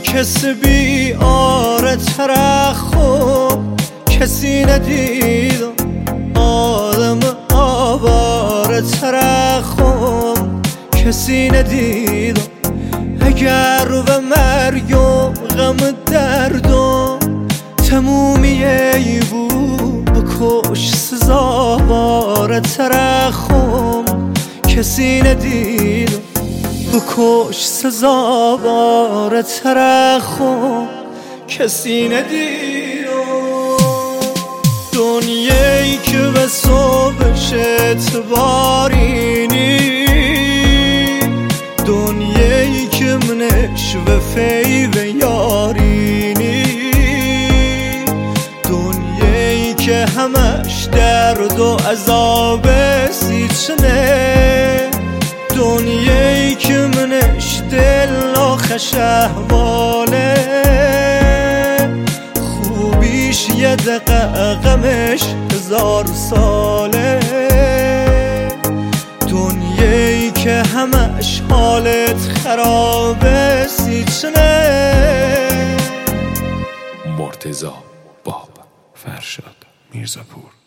کسی بی آره ترخم کسی ندید آدم آواره ترخم کسی ندید اگر و مرگ و غم درد و تمومیه بود بکش سزاوار ترخم کسی ندید بکش سزاوار ترخم کسی ندید دنیایی که به صبحش اعتباری نی دنیایی که منش و فیو یاری نی دنیایی که همش درد و عذاب سیچنه دنیایی که منش دل آخش احواله خوبیش یه دقیقه غمش 1000 ساله دنیایی که همش حالت خرابه سیچنه مرتضی باب فرشاد میرزاپور